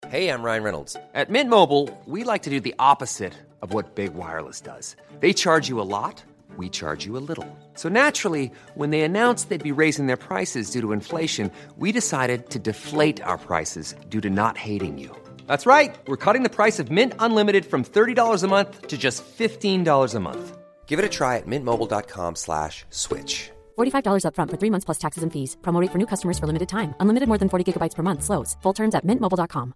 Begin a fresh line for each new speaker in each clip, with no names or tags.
Hey, I'm Ryan Reynolds. At Mint Mobile, we like to do the opposite of what Big Wireless does. They charge you a lot, we charge you a little. So naturally, when they announced they'd be raising their prices due to inflation, we decided to deflate our prices due to not hating you. That's right. We're cutting the price of Mint Unlimited from $30 a month to just $15 a month. Give it a try at mintmobile.com/switch.
$45 up front for 3 months plus taxes and fees. Promo rate for new customers for limited time. Unlimited more than 40 gigabytes per month. Slows full terms at mintmobile.com.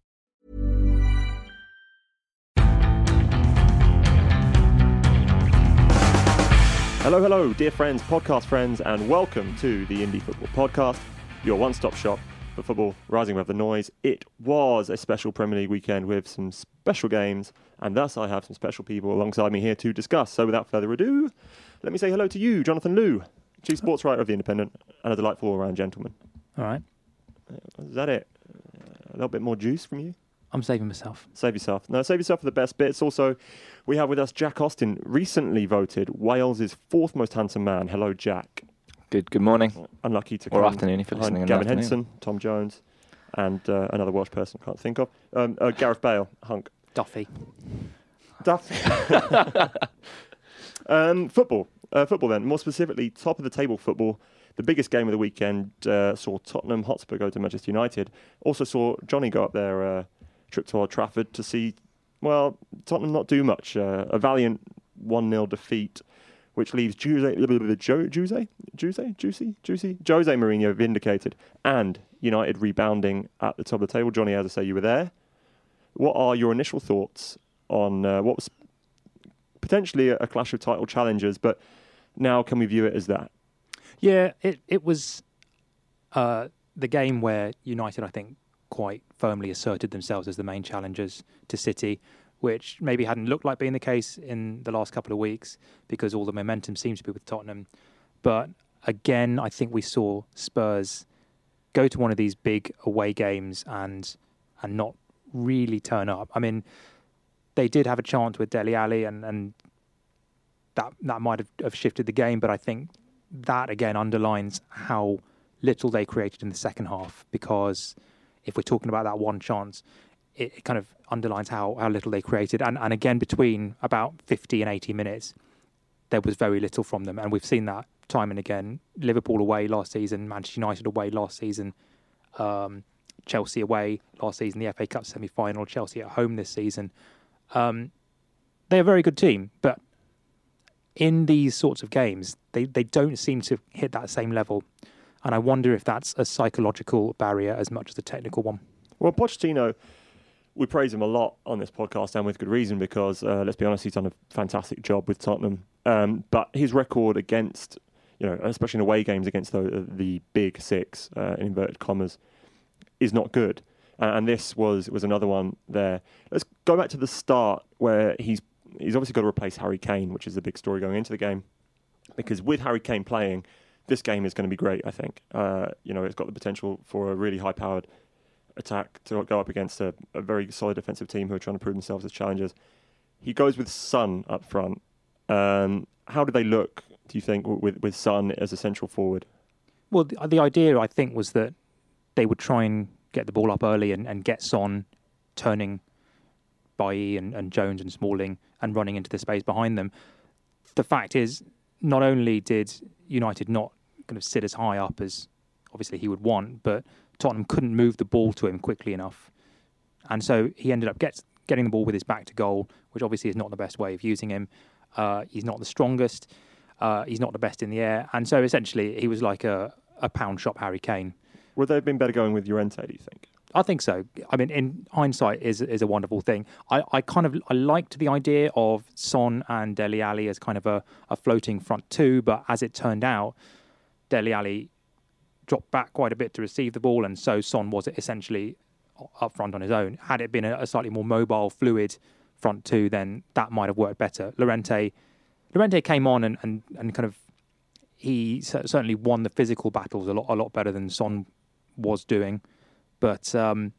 Hello, dear friends, podcast friends, and welcome to the Indie Football Podcast, your one-stop shop for football rising above the noise. It was a special Premier League weekend with some special games, and thus I have some special people alongside me here to discuss. So without further ado, let me say hello to you, Jonathan Liew, Chief Sports Writer of The Independent, and a delightful all-round gentleman.
All right.
Is that it? A little bit more juice from you?
I'm saving myself.
Save yourself. No, save yourself for the best bits. Also, we have with us Jack Austin, recently voted Wales' fourth most handsome man. Hello, Jack.
Good morning.
Unlucky to
or
come
afternoon if you're listening.
Gavin Henson, Tom Jones, and another Welsh person I can't think of. Gareth Bale, Hunk.
Duffy.
Football then. More specifically, top of the table football. The biggest game of the weekend saw Tottenham Hotspur go to Manchester United. Also saw Johnny go up there, trip to Old Trafford to see, well, Tottenham not do much. A valiant 1-0 defeat, which leaves Jose Mourinho vindicated and United rebounding at the top of the table. Johnny, as I say, you were there. What are your initial thoughts on what was potentially a clash of title challengers, but now can we view it as that?
Yeah, it was the game where United, I think, quite firmly asserted themselves as the main challengers to City, which maybe hadn't looked like being the case in the last couple of weeks because all the momentum seems to be with Tottenham. But again, I think we saw Spurs go to one of these big away games and not really turn up. I mean, they did have a chance with Dele Alli and that might have shifted the game, but I think that again underlines how little they created in the second half, because if we're talking about that one chance, it kind of underlines how little they created. And again, between about 50 and 80 minutes, there was very little from them. And we've seen that time and again. Liverpool away last season, Manchester United away last season, Chelsea away last season, the FA Cup semi-final, Chelsea at home this season. They're a very good team, but in these sorts of games, they don't seem to hit that same level. And I wonder if that's a psychological barrier as much as a technical one. Well,
Pochettino, we praise him a lot on this podcast, and with good reason, because let's be honest, he's done a fantastic job with Tottenham. But his record against, especially in away games against the big six, in inverted commas, is not good. And this was another one there. Let's go back to the start, where he's obviously got to replace Harry Kane, which is the big story going into the game. Because with Harry Kane playing, this game is going to be great, I think. It's got the potential for a really high-powered attack to go up against a very solid defensive team who are trying to prove themselves as challengers. He goes with Son up front. How do they look, do you think, with Son as a central forward?
Well, the idea, I think, was that they would try and get the ball up early and get Son turning Bailly and Jones and Smalling and running into the space behind them. The fact is, not only did United not kind of sit as high up as obviously he would want, but Tottenham couldn't move the ball to him quickly enough. And so he ended up getting the ball with his back to goal, which obviously is not the best way of using him. He's not the strongest. He's not the best in the air. And so essentially he was like a pound shop Harry Kane.
Would they have been better going with Llorente, do you think?
I think so. I mean, in hindsight, is a wonderful thing. I liked the idea of Son and Dele Alli as kind of a floating front two, but as it turned out, Dele Alli dropped back quite a bit to receive the ball, and so Son was essentially up front on his own. Had it been a slightly more mobile, fluid front two, then that might have worked better. Llorente came on and kind of, he certainly won the physical battles a lot better than Son was doing. But I'm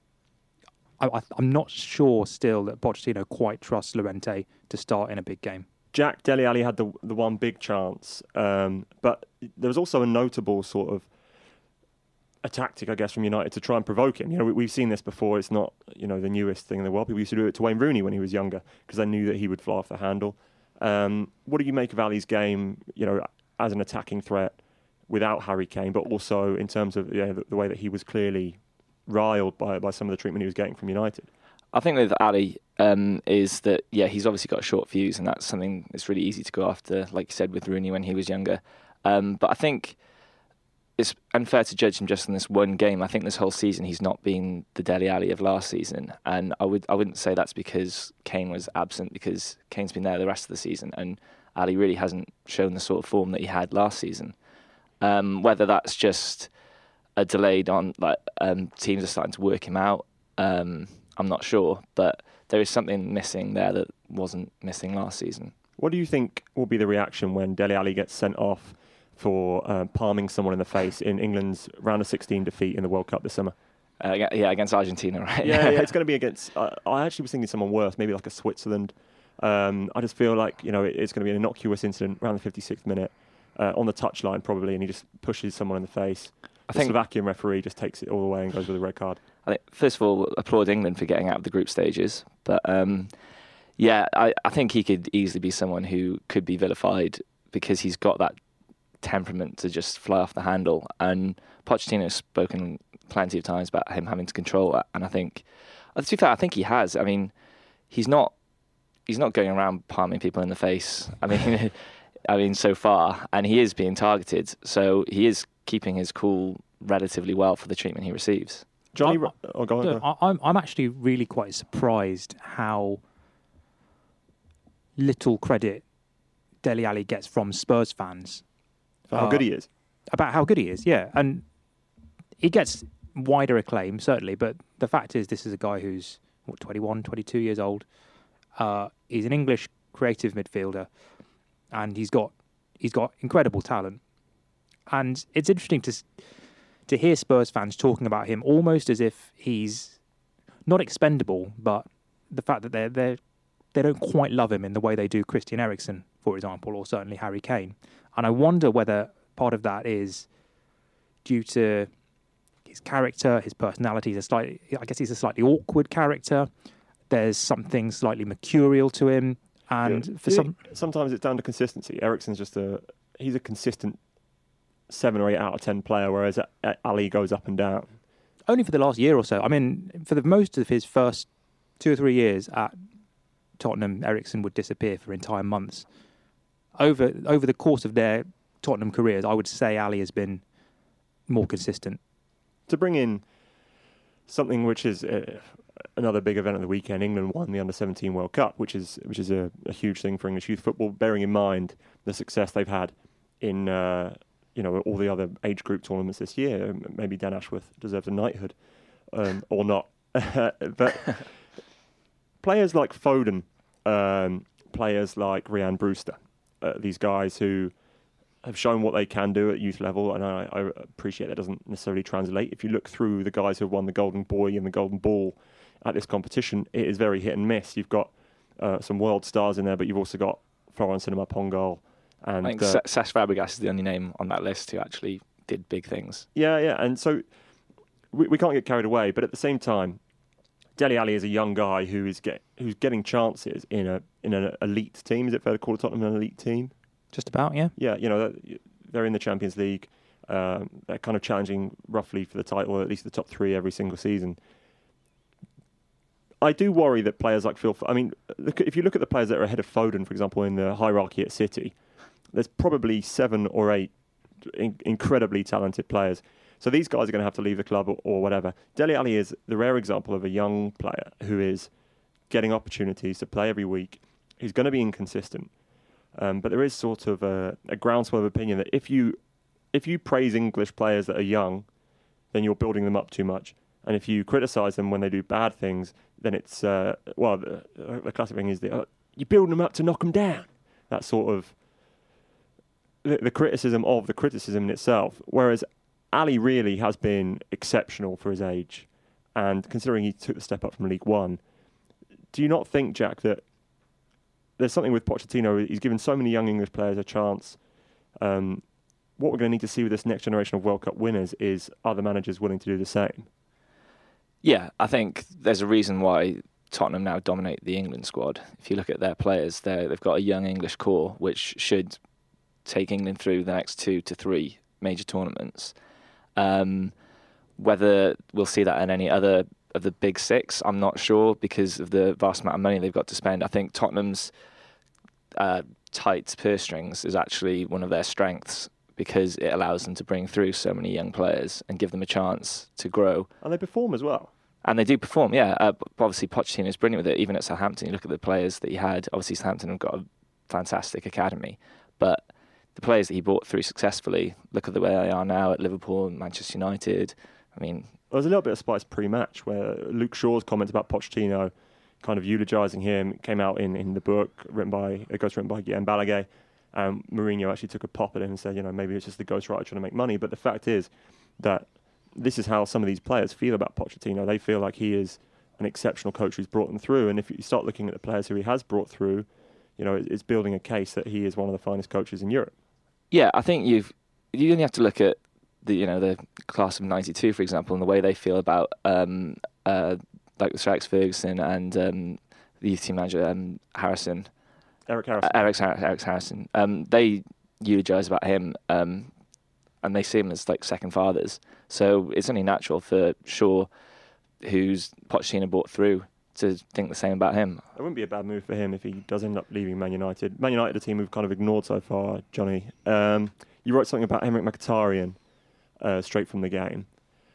not sure still that Pochettino quite trusts Llorente to start in a big game.
Jack, Dele Alli had the one big chance, but there was also a notable sort of a tactic, I guess, from United to try and provoke him. We've seen this before. It's not, the newest thing in the world. People used to do it to Wayne Rooney when he was younger because they knew that he would fly off the handle. What do you make of Ali's game, as an attacking threat without Harry Kane, but also in terms of the way that he was clearly riled by some of the treatment he was getting from United?
I think with Ali is that, he's obviously got short fuse, and that's something that's really easy to go after, like you said, with Rooney when he was younger. But I think it's unfair to judge him just on this one game. I think this whole season he's not been the Dele Alli of last season, and I wouldn't say that's because Kane was absent, because Kane's been there the rest of the season, and Ali really hasn't shown the sort of form that he had last season. Whether that's just a delayed on, teams are starting to work him out, I'm not sure, but there is something missing there that wasn't missing last season.
What do you think will be the reaction when Dele Alli gets sent off for palming someone in the face in England's round of 16 defeat in the World Cup this summer?
Against Argentina, right?
Yeah, it's going to be against... I actually was thinking someone worse, maybe like a Switzerland. I just feel like, it's going to be an innocuous incident around the 56th minute, on the touchline probably, and he just pushes someone in the face. I think the Slovakian referee just takes it all away and goes with a red card.
I think, first of all, applaud England for getting out of the group stages. But, I think he could easily be someone who could be vilified because he's got that temperament to just fly off the handle. And Pochettino has spoken plenty of times about him having to control that. And I think, to be fair, I think he has. I mean, he's not going around palming people in the face. I mean, so far, and he is being targeted. So he is keeping his cool relatively well for the treatment he receives.
Johnny, go on.
I'm actually really quite surprised how little credit Dele Alli gets from Spurs fans.
For how good he is.
About how good he is, yeah. And he gets wider acclaim, certainly, but the fact is this is a guy who's, 21, 22 years old. He's an English creative midfielder, and he's got incredible talent. And it's interesting to hear Spurs fans talking about him almost as if he's not expendable, but the fact that they don't quite love him in the way they do Christian Eriksen, for example, or certainly Harry Kane. And I wonder whether part of that is due to his character, his personality. He's a slightly awkward character. There's something slightly mercurial to him, and
sometimes it's down to consistency. Eriksen's he's a consistent 7 or 8 out of 10 player, whereas Ali goes up and down.
Only for the last year or so. I mean, for the most of his first 2 or 3 years at Tottenham, Eriksen would disappear for entire months. Over the course of their Tottenham careers, I would say Ali has been more consistent.
To bring in something which is another big event of the weekend, England won the Under-17 World Cup, which is a huge thing for English youth football, bearing in mind the success they've had in all the other age group tournaments this year. Maybe Dan Ashworth deserves a knighthood, or not. But players like Foden, players like Ryan Brewster, these guys who have shown what they can do at youth level, and I appreciate that doesn't necessarily translate. If you look through the guys who have won the Golden Boy and the Golden Ball at this competition, it is very hit and miss. You've got some world stars in there, but you've also got Florent Sinama-Pongal. And
I think Cesc Fabregas is the only name on that list who actually did big things. Yeah,
and so we can't get carried away, but at the same time, Dele Alli is a young guy who's getting chances in an elite team. Is it fair to call Tottenham an elite team?
Just about, yeah.
Yeah, they're in the Champions League. They're kind of challenging roughly for the title, or at least the top 3 every single season. I do worry that players like Phil... if you look at the players that are ahead of Foden, for example, in the hierarchy at City, there's probably 7 or 8 incredibly talented players. So these guys are going to have to leave the club or whatever. Dele Alli is the rare example of a young player who is getting opportunities to play every week. He's going to be inconsistent. But there is sort of a groundswell of opinion that if you praise English players that are young, then you're building them up too much. And if you criticise them when they do bad things, then it's, the classic thing is you're building them up to knock them down. That sort of the criticism of the criticism in itself. Whereas Ali really has been exceptional for his age. And considering he took the step up from League One, do you not think, Jack, that there's something with Pochettino? He's given so many young English players a chance. what we're going to need to see with this next generation of World Cup winners is other managers willing to do the same.
Yeah, I think there's a reason why Tottenham now dominate the England squad. If you look at their players, they've got a young English core, which should take England through the next 2 to 3 major tournaments. Whether we'll see that in any other of the big 6, I'm not sure, because of the vast amount of money they've got to spend. I think Tottenham's tight purse strings is actually one of their strengths, because it allows them to bring through so many young players and give them a chance to grow.
And they perform as well.
And they do perform, yeah. Obviously, Pochettino is brilliant with it. Even at Southampton, you look at the players that he had. Obviously, Southampton have got a fantastic academy. But the players that he brought through successfully, look at the way they are now at Liverpool and Manchester United. I mean,
there was a little bit of spice pre-match where Luke Shaw's comments about Pochettino, kind of eulogising him, came out in the book written by Guillaume Balaguer. Mourinho actually took a pop at him and said, maybe it's just the ghostwriter trying to make money. But the fact is that this is how some of these players feel about Pochettino. They feel like he is an exceptional coach who's brought them through. And if you start looking at the players who he has brought through, it's building a case that he is one of the finest coaches in Europe.
Yeah, I think you only have to look at the class of '92, for example, and the way they feel about like Sir Alex Ferguson and the youth team manager Eric Harrison. They eulogise about him, and they see him as like second fathers. So it's only natural for Shaw, who's Pochettino brought through, to think the same about him.
It wouldn't be a bad move for him if he does end up leaving Man United. Man United, a team we've kind of ignored so far, Johnny. You wrote something about Henrik Mkhitaryan straight from the game.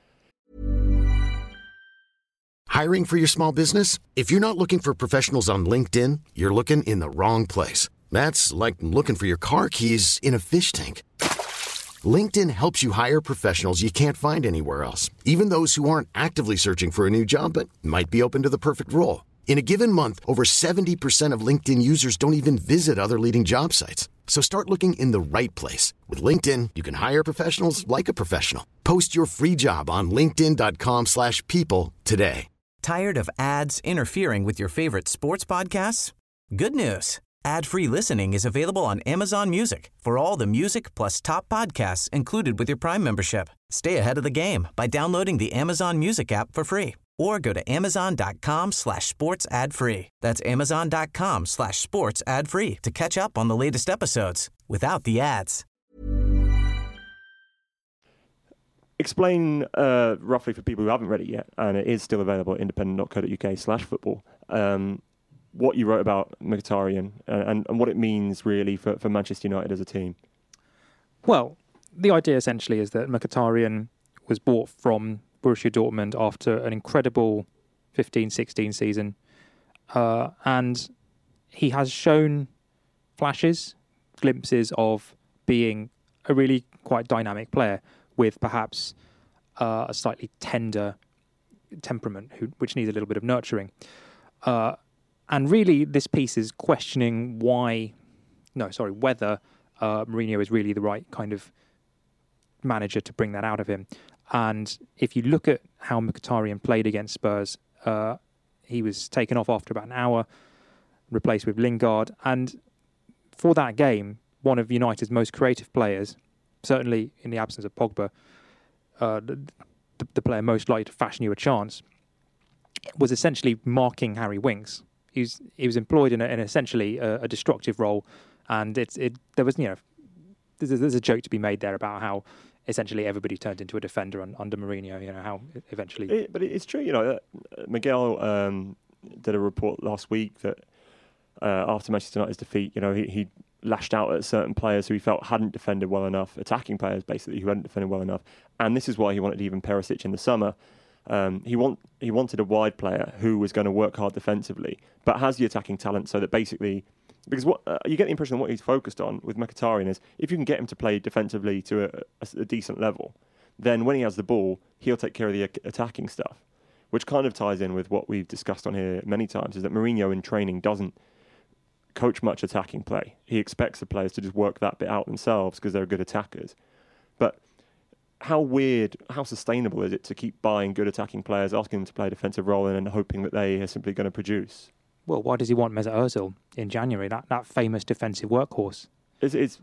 Hiring for your small business? If you're not looking for professionals on LinkedIn, you're looking in the wrong place. That's like looking for your car keys in a fish tank. LinkedIn helps you hire professionals you can't find anywhere else, even those who aren't actively searching for a new job but might be open to the perfect role. In a given month, over 70% of LinkedIn users don't even visit other leading job sites. So start looking in the right place. With LinkedIn, you can hire professionals like a professional. Post your free job on linkedin.com/people today.
Tired of ads interfering with your favorite sports podcasts? Good news. Ad-free listening is available on Amazon Music for all the music plus top podcasts included with your Prime membership. Stay ahead of the game by downloading the Amazon Music app for free or go to amazon.com/sports ad free. That's amazon.com/sports ad free to catch up on the latest episodes without the ads.
Explain roughly for people who haven't read it yet, and it is still available at independent.co.uk/football, what you wrote about Mkhitaryan and what it means really for Manchester United as a team.
Well, the idea essentially is that Mkhitaryan was bought from Borussia Dortmund after an incredible 15-16 season, and he has shown flashes, glimpses of being a really quite dynamic player with perhaps a slightly tender temperament, which needs a little bit of nurturing. And really, this piece is questioning whether Mourinho is really the right kind of manager to bring that out of him. And if you look at how Mkhitaryan played against Spurs, he was taken off after about an hour, replaced with Lingard. And for that game, one of United's most creative players, certainly in the absence of Pogba, the player most likely to fashion you a chance, was essentially marking Harry Winks. He was employed in essentially a destructive role, and there's a joke to be made there about how essentially everybody turned into a defender under Mourinho. How eventually.
But it's true. Miguel did a report last week that after Manchester United's defeat, he lashed out at certain players who he felt hadn't defended well enough, attacking players basically who hadn't defended well enough, and this is why he wanted Ivan Perisic in the summer. He wanted a wide player who was going to work hard defensively, but has the attacking talent, so that basically, because what you get the impression that what he's focused on with Mkhitaryan is if you can get him to play defensively to a decent level, then when he has the ball, he'll take care of the attacking stuff, which kind of ties in with what we've discussed on here many times, is that Mourinho in training doesn't coach much attacking play. He expects the players to just work that bit out themselves because they're good attackers. But how sustainable is it to keep buying good attacking players, asking them to play a defensive role and hoping that they are simply going to produce?
Well, why does he want Mesut Ozil in January, that famous defensive workhorse?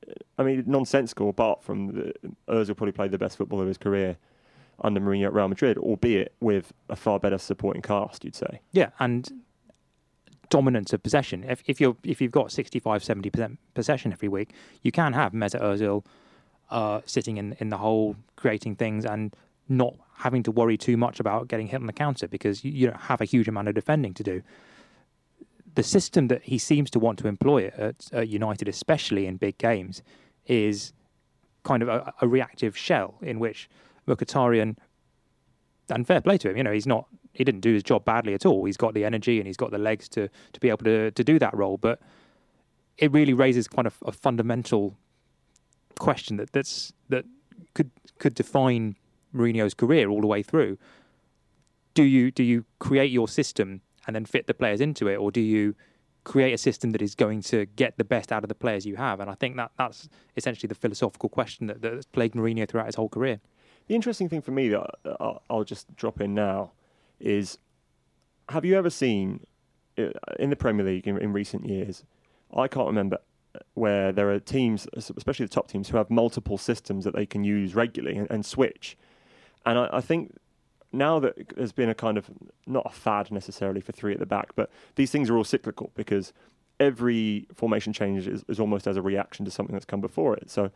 I mean, nonsensical. Apart from Özil probably played the best football of his career under Mourinho at Real Madrid, albeit with a far better supporting cast, you'd say.
Yeah, and dominance of possession. If you've got 65-70% possession every week, you can have Mesut Özil sitting in the hole, creating things, and not having to worry too much about getting hit on the counter because you don't have a huge amount of defending to do. The system that he seems to want to employ at United, especially in big games, is kind of a reactive shell in which Mkhitaryan, and fair play to him, he didn't do his job badly at all. He's got the energy and he's got the legs to be able to do that role. But it really raises quite a fundamental question that could define Mourinho's career all the way through. Do you create your system and then fit the players into it, or do you create a system that is going to get the best out of the players you have? And I think that's essentially the philosophical question that's plagued Mourinho throughout his whole career.
The interesting thing for me that I'll just drop in now is, have you ever seen in the Premier League in recent years, I can't remember, where there are teams, especially the top teams, who have multiple systems that they can use regularly and switch. And I think now that there's been a kind of, not a fad necessarily for three at the back, but these things are all cyclical because every formation change is almost as a reaction to something that's come before it. So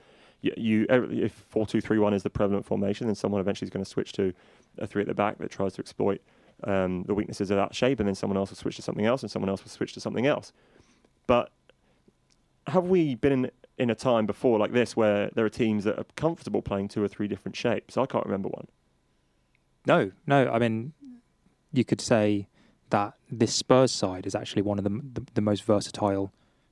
if 4-2-3-1 is the prevalent formation, then someone eventually is going to switch to a three at the back that tries to exploit the weaknesses of that shape, and then someone else will switch to something else, and someone else will switch to something else. But have we been in a time before like this where there are teams that are comfortable playing two or three different shapes? I can't remember one.
No. I mean, you could say that this Spurs side is actually one of the most versatile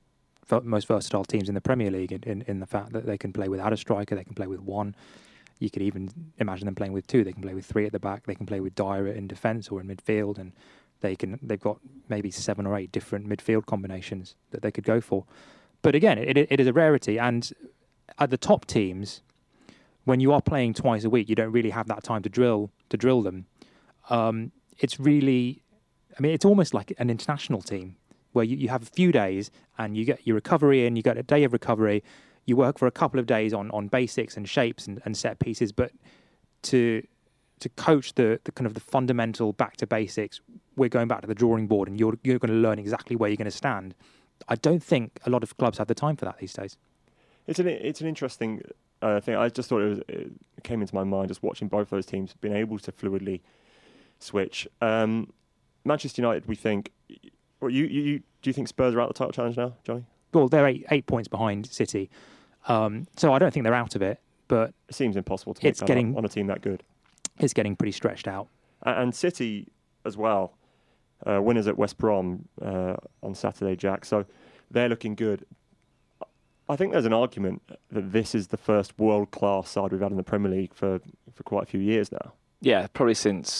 teams in the Premier League in the fact that they can play without a striker, they can play with one. You could even imagine them playing with two. They can play with three at the back. They can play with Dyer in defence or in midfield, and they've got maybe 7 or 8 different midfield combinations that they could go for. But again, it is a rarity, and at the top teams, when you are playing twice a week, you don't really have that time to drill them. It's really, it's almost like an international team where you have a few days and you get your recovery in, you get a day of recovery, you work for a couple of days on basics and shapes and set pieces, but to coach the kind of the fundamental back to basics, we're going back to the drawing board and you're going to learn exactly where you're going to stand. I don't think a lot of clubs have the time for that these days. It's
an interesting thing. I just thought it came into my mind just watching both those teams being able to fluidly switch. Manchester United, we think. Or do you think Spurs are out of the title challenge now, Johnny?
Well, they're 8 points behind City, so I don't think they're out of it. But
it seems impossible to make that up on a team that good.
It's getting pretty stretched out.
And City as well, winners at West Brom on Saturday, Jack. So they're looking good. I think there's an argument that this is the first world-class side we've had in the Premier League for quite a few years now.
Yeah, probably since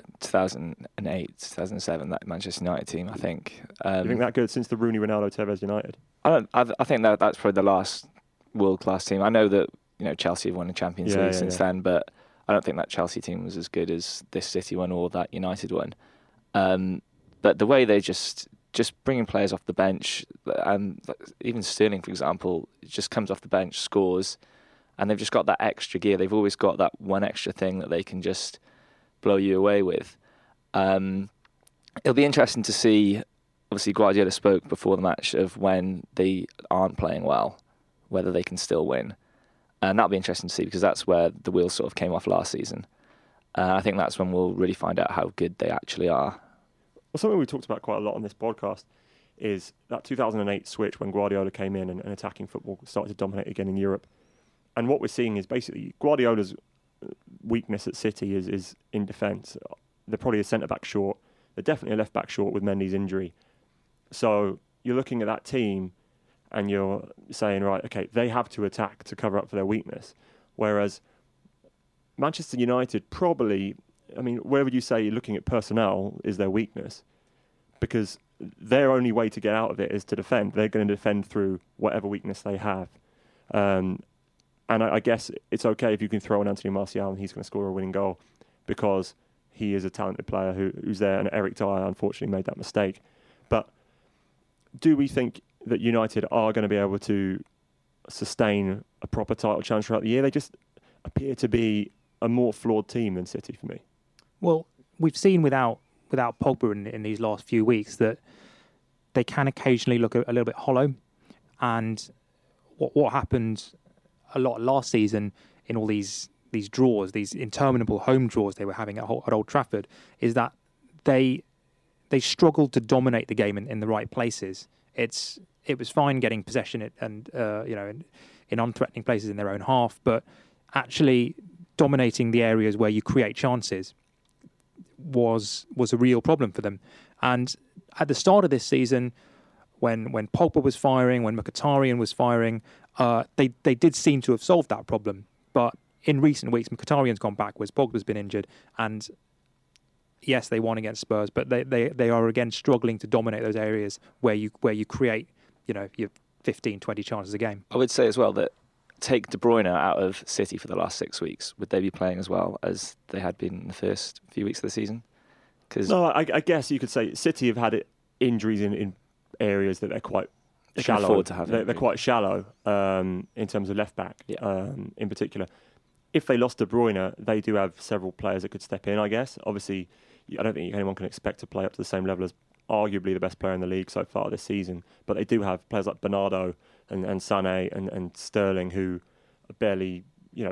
2008, 2007, that Manchester United team, I think.
You think that good since the Rooney, Ronaldo, Tevez United?
I think that's probably the last world-class team. I know that Chelsea have won the Champions League since then, but I don't think that Chelsea team was as good as this City one or that United one. But the way they just bringing players off the bench, even Sterling, for example, just comes off the bench, scores, and they've just got that extra gear. They've always got that one extra thing that they can just blow you away with. It'll be interesting to see. Obviously, Guardiola spoke before the match of when they aren't playing well, whether they can still win. And that'll be interesting to see because that's where the wheels sort of came off last season. I think that's when we'll really find out how good they actually are.
Well, something we talked about quite a lot on this podcast is that 2008 switch when Guardiola came in and attacking football started to dominate again in Europe. And what we're seeing is basically Guardiola's weakness at City is in defence. They're probably a centre-back short. They're definitely a left-back short with Mendy's injury. So you're looking at that team and you're saying, right, okay, they have to attack to cover up for their weakness. Whereas Manchester United probably, wherever you say you're looking at personnel is their weakness, because their only way to get out of it is to defend. They're going to defend through whatever weakness they have. And I guess it's okay if you can throw in Anthony Martial and he's going to score a winning goal because he is a talented player who's there, and Eric Dyer unfortunately made that mistake. But do we think that United are going to be able to sustain a proper title challenge throughout the year. They just appear to be a more flawed team than City for me.
Well, we've seen without Pogba in these last few weeks that they can occasionally look a little bit hollow. And what happened a lot last season in all these draws, these interminable home draws they were having at Old Trafford, is that they struggled to dominate the game in the right places. It was fine getting possession and in unthreatening places in their own half, but actually dominating the areas where you create chances was a real problem for them. And at the start of this season, when Pogba was firing, when Mkhitaryan was firing, they did seem to have solved that problem. But in recent weeks, Mkhitaryan's gone backwards, Pogba's been injured, and yes, they won against Spurs, but they are again struggling to dominate those areas where you create, your 15, 20 chances a game.
I would say as well that take De Bruyne out of City for the last 6 weeks, would they be playing as well as they had been in the first few weeks of the season?
No, I guess you could say City have had injuries in areas that they're quite shallow.
Can afford to have
they're quite shallow in terms of left back, in particular. If they lost De Bruyne, they do have several players that could step in, I guess. Obviously, I don't think anyone can expect to play up to the same level as arguably the best player in the league so far this season. But they do have players like Bernardo and Sané and Sterling who are barely,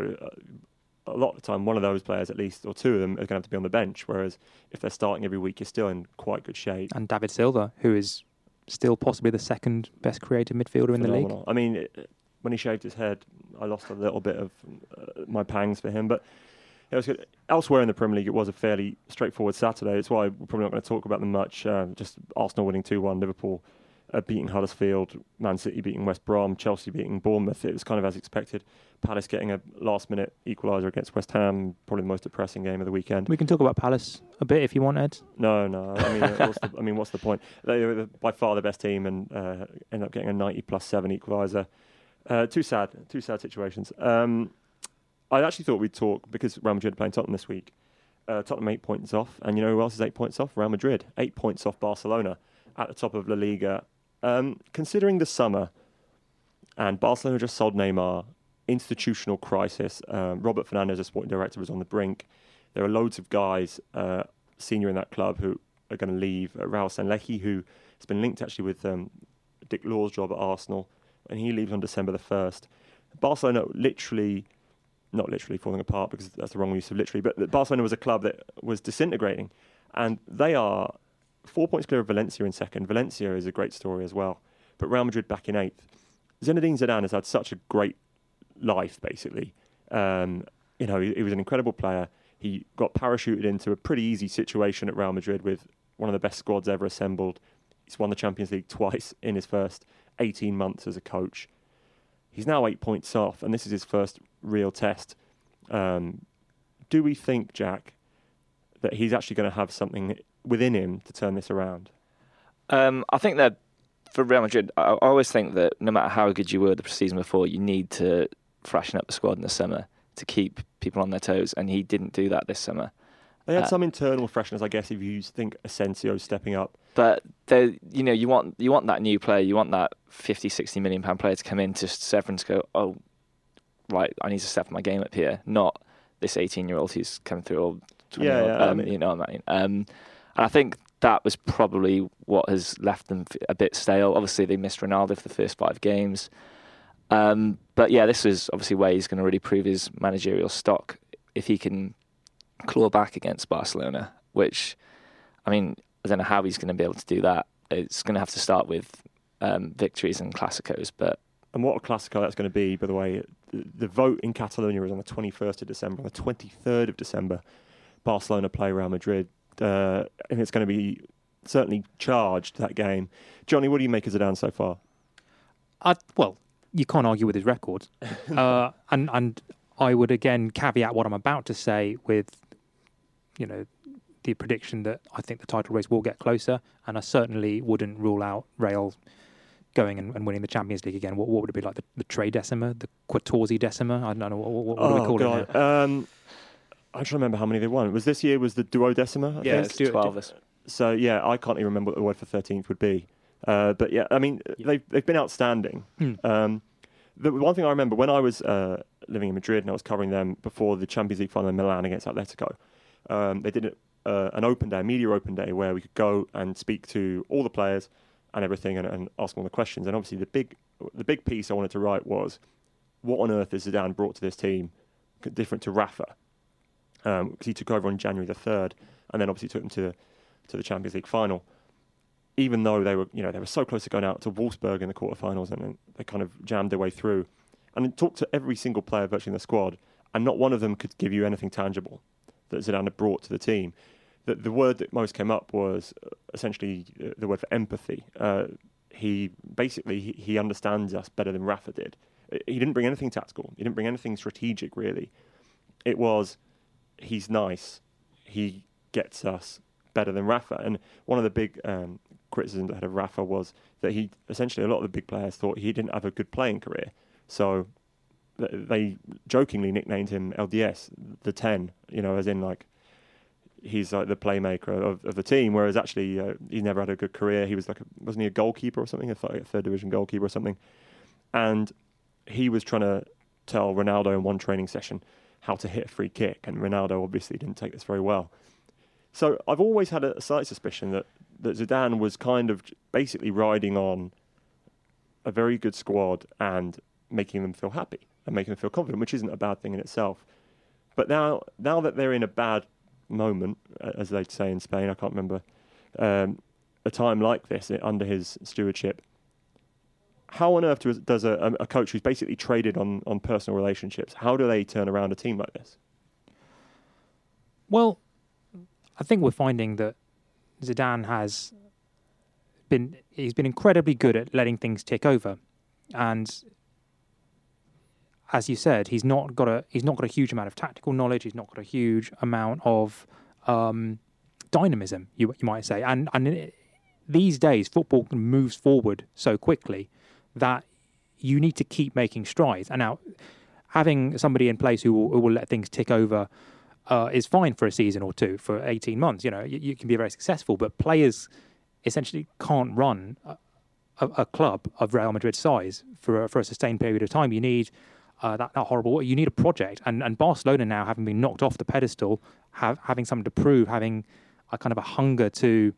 a lot of the time one of those players at least, or two of them, are going to have to be on the bench. Whereas if they're starting every week, you're still in quite good shape.
And David Silva, who is still possibly the second best creative midfielder in the league.
I mean, when he shaved his head, I lost a little bit of my pangs for him. But it was good. Elsewhere in the Premier League, it was a fairly straightforward Saturday. It's why we're probably not going to talk about them much. Just Arsenal winning 2-1, Liverpool beating Huddersfield, Man City beating West Brom, Chelsea beating Bournemouth. It was kind of as expected. Palace getting a last-minute equaliser against West Ham, probably the most depressing game of the weekend.
We can talk about Palace a bit if you want, Ed.
No. What's the point? They were by far the best team and ended up getting a 90+7 equaliser. Two sad situations. I actually thought we'd talk, because Real Madrid are playing Tottenham this week. Tottenham 8 points off, and you know who else is 8 points off? Real Madrid, 8 points off Barcelona at the top of La Liga. Considering the summer, and Barcelona just sold Neymar, institutional crisis. Robert Fernandez, a sporting director, was on the brink. There are loads of guys senior in that club who are going to leave. Raul Sanllehi, who has been linked actually with Dick Law's job at Arsenal, and he leaves on December the 1st. Barcelona not literally falling apart, because that's the wrong use of literally, but Barcelona was a club that was disintegrating, and they are 4 points clear of Valencia in second. Valencia is a great story as well, but Real Madrid back in 8th. Zinedine Zidane has had such a great life, basically. He was an incredible player. He got parachuted into a pretty easy situation at Real Madrid with one of the best squads ever assembled. He's won the Champions League twice in his first 18 months as a coach. He's now 8 points off, and this is his first real test. Do we think, Jack, that he's actually going to have something within him to turn this around?
I think that for Real Madrid, I always think that no matter how good you were the season before, you need to freshen up the squad in the summer to keep people on their toes, and he didn't do that this summer.
They had some internal freshness, I guess, if you think Asensio's stepping up.
But you want that new player, you want that 50, 60 million pound player to come in to Severn to go, oh, right, I need to step my game up here, not this 18-year-old who's come through, or 20-year-old, you know what I mean? And I think that was probably what has left them a bit stale. Obviously, they missed Ronaldo for the first 5 games. But yeah, this was obviously where he's going to really prove his managerial stock if he can claw back against Barcelona, which, I mean, I don't know how he's going to be able to do that. It's going to have to start with victories and Clásicos.
And what a Clásico that's going to be, by the way. The vote in Catalonia is on the 21st of December. On the 23rd of December, Barcelona play Real Madrid. And it's going to be certainly charged, that game. Johnny, what do you make of Zidane so far?
Well, you can't argue with his record. And I would again caveat what I'm about to say with, the prediction that I think the title race will get closer, and I certainly wouldn't rule out Real going and winning the Champions League again. What would it be like? The Tredecima, the 14ª? I don't know. What do we call it now?
I'm trying to remember how many they won. Was this year was the Duodecima?
Yeah, it's 12.
So yeah, I can't even remember what the word for 13th would be. But yeah, I mean, they've been outstanding. The one thing I remember when I was living in Madrid and I was covering them before the Champions League final in Milan against Atletico, they did an open day, a media open day, where we could go and speak to all the players and everything and ask them all the questions. And obviously the big piece I wanted to write was, what on earth has Zidane brought to this team different to Rafa? Because he took over on January the 3rd and then obviously took them to the Champions League final. Even though they were so close to going out to Wolfsburg in the quarterfinals, and they kind of jammed their way through. And talked to every single player virtually in the squad, and not one of them could give you anything tangible that Zidane had brought to the team. The word that most came up was essentially the word for empathy. He understands us better than Rafa did. He didn't bring anything tactical. He didn't bring anything strategic, really. It was, he's nice. He gets us better than Rafa. And one of the big criticisms that had of Rafa was that he essentially, a lot of the big players thought he didn't have a good playing career. So they jokingly nicknamed him LDS, the 10, as in like he's like the playmaker of the team, whereas actually he never had a good career. He was wasn't he a goalkeeper or something, a third division goalkeeper or something? And he was trying to tell Ronaldo in one training session how to hit a free kick, and Ronaldo obviously didn't take this very well. So I've always had a slight suspicion that Zidane was kind of basically riding on a very good squad and making them feel happy and making them feel confident, which isn't a bad thing in itself. But now that they're in a bad moment, as they'd say in Spain, I can't remember, a time like this under his stewardship, how on earth does a coach who's basically traded on personal relationships, how do they turn around a team like this?
Well, I think we're finding that Zidane he's been incredibly good at letting things tick over. And as you said, he's not got a huge amount of tactical knowledge. He's not got a huge amount of dynamism, you might say. And these days, football moves forward so quickly that you need to keep making strides. And now, having somebody in place who will let things tick over is fine for a season or two, for 18 months. You can be very successful, but players essentially can't run a club of Real Madrid size for a sustained period of time. You need that horrible. You need a project, and Barcelona now, having been knocked off the pedestal, having something to prove, having a kind of a hunger to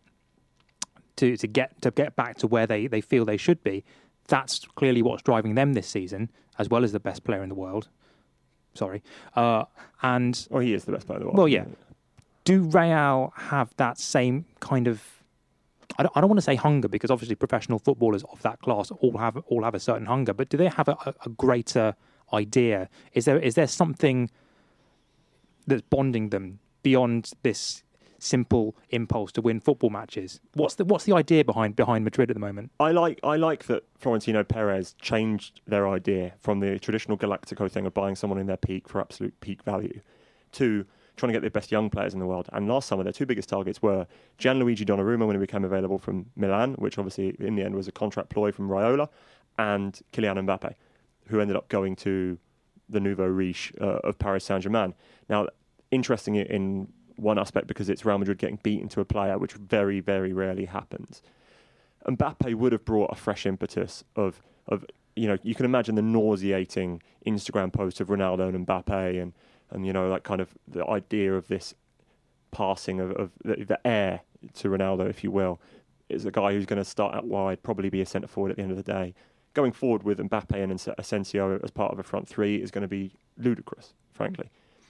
get back to where they feel they should be. That's clearly what's driving them this season, as well as the best player in the world. Sorry, and
he is the best player in the world.
Well, yeah. Do Real have that same kind of? I don't want to say hunger, because obviously professional footballers of that class all have a certain hunger. But do they have a greater idea? Is there something that's bonding them beyond this simple impulse to win football matches? What's the idea behind Madrid at the moment? I
like that Florentino Perez changed their idea from the traditional Galactico thing of buying someone in their peak for absolute peak value to trying to get the best young players in the world. And last summer, their two biggest targets were Gianluigi Donnarumma when he became available from Milan, which obviously in the end was a contract ploy from Raiola, and Kylian Mbappe, who ended up going to the nouveau riche of Paris Saint-Germain. Now, interesting in one aspect, because it's Real Madrid getting beaten to a player, which very, very rarely happens. Mbappe would have brought a fresh impetus of you can imagine the nauseating Instagram posts of Ronaldo and Mbappe and that kind of the idea of this passing of the heir to Ronaldo, if you will, is a guy who's going to start out wide, probably be a centre forward at the end of the day. Going forward with Mbappe and Asensio as part of a front three is going to be ludicrous, frankly.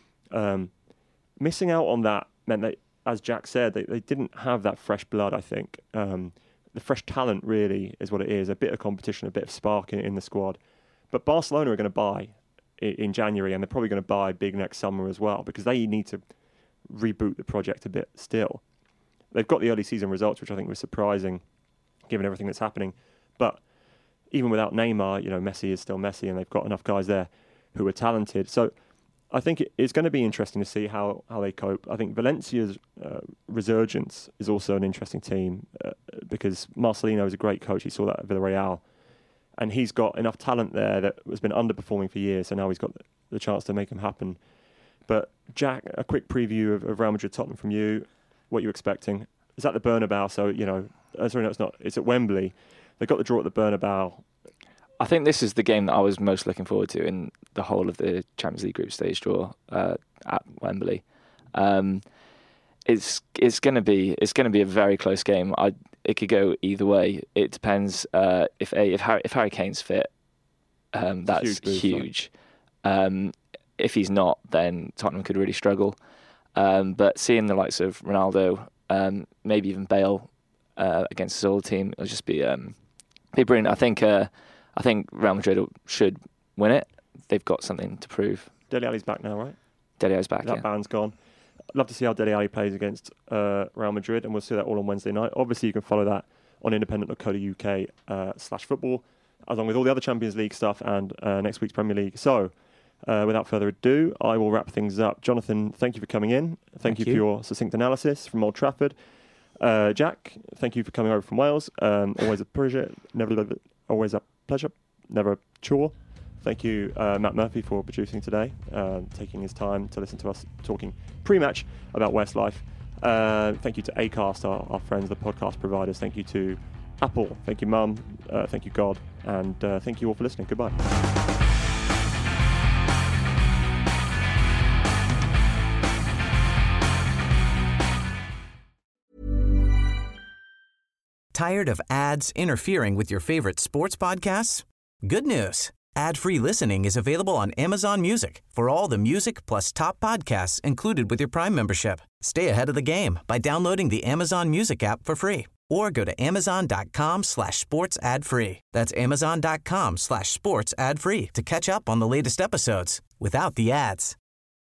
Missing out on that meant that, as Jack said, they didn't have that fresh blood, I think. The fresh talent really is what it is, a bit of competition, a bit of spark in the squad. But Barcelona are going to buy in January, and they're probably going to buy big next summer as well, because they need to reboot the project a bit still. They've got the early season results, which I think was surprising, given everything that's happening. But even without Neymar, Messi is still Messi, and they've got enough guys there who are talented. So I think it's going to be interesting to see how they cope. I think Valencia's resurgence is also an interesting team because Marcelino is a great coach. He saw that at Villarreal. And he's got enough talent there that has been underperforming for years, so now he's got the chance to make them happen. But Jack, a quick preview of Real Madrid Tottenham from you. What you're expecting? Is that the Bernabeu? So, sorry, no, it's not. It's at Wembley. They got the draw at the Bernabeu.
I think this is the game that I was most looking forward to in the whole of the Champions League group stage draw at Wembley. It's going to be a very close game. It could go either way. It depends if Harry Kane's fit. That's huge. If he's not, then Tottenham could really struggle. But seeing the likes of Ronaldo, maybe even Bale against his old team, it'll just be brilliant. I think Real Madrid should win it. They've got something to prove.
Dele Alli's back now, right?
Dele Alli's back.
That ban's gone. I'd love to see how Dele Alli plays against Real Madrid, and we'll see that all on Wednesday night. Obviously, you can follow that on independent.co.uk/football, along with all the other Champions League stuff and next week's Premier League. So, without further ado, I will wrap things up. Jonathan, thank you for coming in. Thank you for your succinct analysis from Old Trafford. Jack, thank you for coming over from Wales. Always a pleasure. Always a pleasure. Never a chore. Thank you, Matt Murphy, for producing today, taking his time to listen to us talking pre-match about Westlife. Thank you to Acast, our friends, the podcast providers. Thank you to Apple. Thank you, Mum. Thank you, God. And thank you all for listening. Goodbye.
Tired of ads interfering with your favorite sports podcasts? Good news. Ad-free listening is available on Amazon Music for all the music plus top podcasts included with your Prime membership. Stay ahead of the game by downloading the Amazon Music app for free or go to amazon.com/sports ad free. That's amazon.com/sports ad free to catch up on the latest episodes without the ads.